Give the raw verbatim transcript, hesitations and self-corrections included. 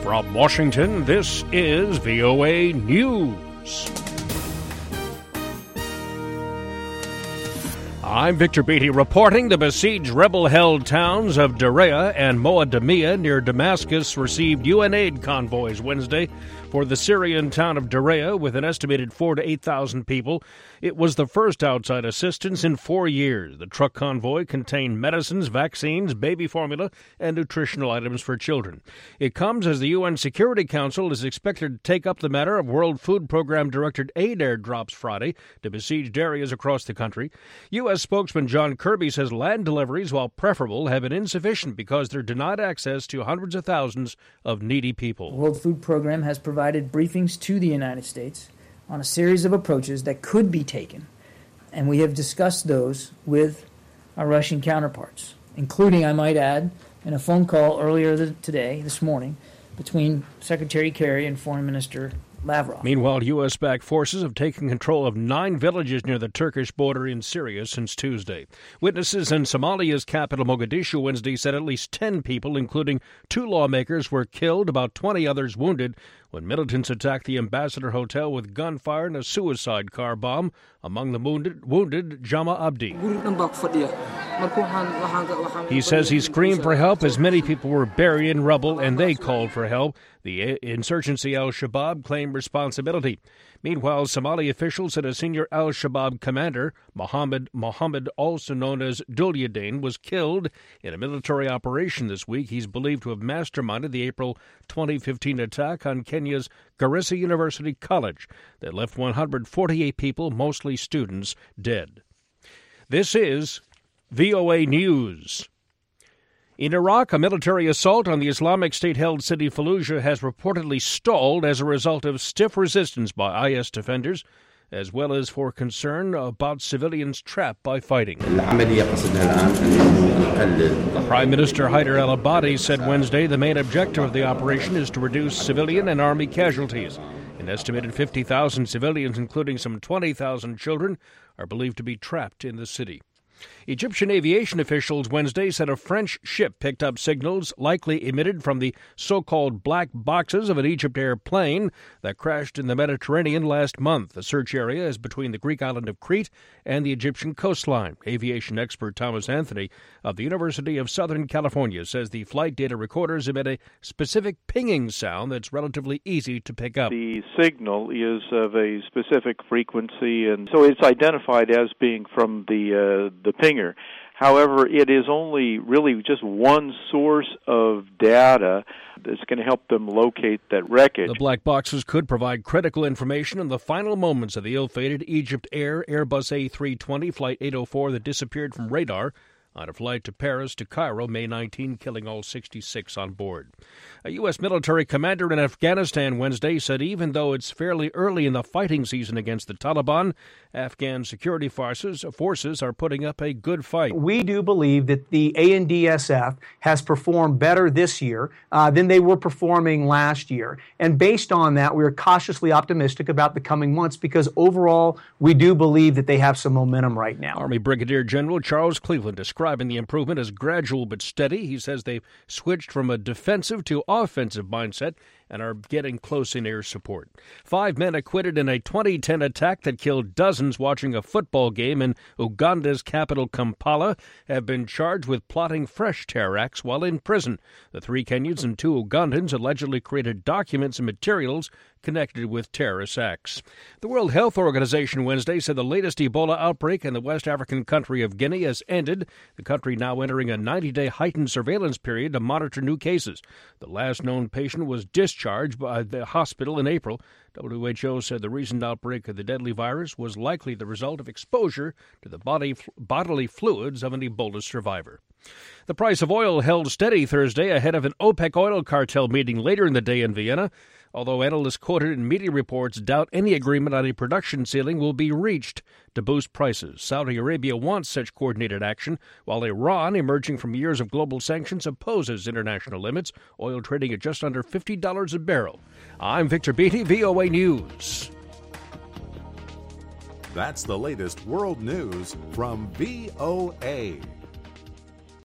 From Washington, this is V O A News. I'm Victor Beatty reporting. The besieged rebel-held towns of Daraa and Moadamia near Damascus received U N aid convoys Wednesday for the Syrian town of Daraa with an estimated four to eight thousand people. It was the first outside assistance in four years. The truck convoy contained medicines, vaccines, baby formula, and nutritional items for children. It comes as the U N Security Council is expected to take up the matter of World Food Program directed aid airdrops Friday to besieged areas across the country. U S spokesman John Kirby says land deliveries, while preferable, have been insufficient because they're denied access to hundreds of thousands of needy people. The World Food Program has provided briefings to the United States on a series of approaches that could be taken, and we have discussed those with our Russian counterparts, including, I might add, in a phone call earlier today, this morning, between Secretary Kerry and Foreign Minister Lavrov. Meanwhile, U S-backed forces have taken control of nine villages near the Turkish border in Syria since Tuesday. Witnesses in Somalia's capital, Mogadishu, Wednesday said at least ten people, including two lawmakers, were killed, about twenty others wounded, when militants attacked the Ambassador Hotel with gunfire and a suicide car bomb. Among the wounded, wounded Jama Abdi. He says he screamed for help as many people were buried in rubble and they called for help. The insurgency Al-Shabaab claimed responsibility. Meanwhile, Somali officials said a senior Al-Shabaab commander, Mohammed Mohammed, also known as Dulyadin, was killed in a military operation this week. He's believed to have masterminded the April twenty fifteen attack on Kenya's Garissa University College that left one hundred forty-eight people, mostly students, dead. This is V O A News. In Iraq, a military assault on the Islamic State-held city Fallujah has reportedly stalled as a result of stiff resistance by I S defenders, as well as for concern about civilians trapped by fighting. Prime Minister Haider al-Abadi said Wednesday the main objective of the operation is to reduce civilian and army casualties. An estimated fifty thousand civilians, including some twenty thousand children, are believed to be trapped in the city. Egyptian aviation officials Wednesday said a French ship picked up signals likely emitted from the so-called black boxes of an Egypt Air plane that crashed in the Mediterranean last month. The search area is between the Greek island of Crete and the Egyptian coastline. Aviation expert Thomas Anthony of the University of Southern California says the flight data recorders emit a specific pinging sound that's relatively easy to pick up. The signal is of a specific frequency, and so it's identified as being from the uh, the pinger. However, it is only really just one source of data that's going to help them locate that wreckage. The black boxes could provide critical information in the final moments of the ill-fated Egypt Air Airbus A three twenty Flight eight oh four that disappeared from radar on a flight to Paris to Cairo May nineteenth, killing all sixty-six on board. A U S military commander in Afghanistan Wednesday said even though it's fairly early in the fighting season against the Taliban, Afghan security forces, forces are putting up a good fight. We do believe that the A N D S F has performed better this year uh, than they were performing last year. And based on that, we are cautiously optimistic about the coming months because overall, we do believe that they have some momentum right now. Army Brigadier General Charles Cleveland described Describing the improvement as gradual but steady. He says they've switched from a defensive to offensive mindset and are getting close in air support. Five men acquitted in a twenty ten attack that killed dozens watching a football game in Uganda's capital Kampala have been charged with plotting fresh terror acts while in prison. The three Kenyans and two Ugandans allegedly created documents and materials connected with terrorist acts. The World Health Organization Wednesday said the latest Ebola outbreak in the West African country of Guinea has ended, the country now entering a ninety-day heightened surveillance period to monitor new cases. The last known patient was discharged by the hospital in April. W H O said the recent outbreak of the deadly virus was likely the result of exposure to the body, bodily fluids of an Ebola survivor. The price of oil held steady Thursday ahead of an OPEC oil cartel meeting later in the day in Vienna, although analysts quoted in media reports doubt any agreement on a production ceiling will be reached to boost prices. Saudi Arabia wants such coordinated action, while Iran, emerging from years of global sanctions, opposes international limits, oil trading at just under fifty dollars a barrel. I'm Victor Beatty, V O A News. That's the latest world news from V O A.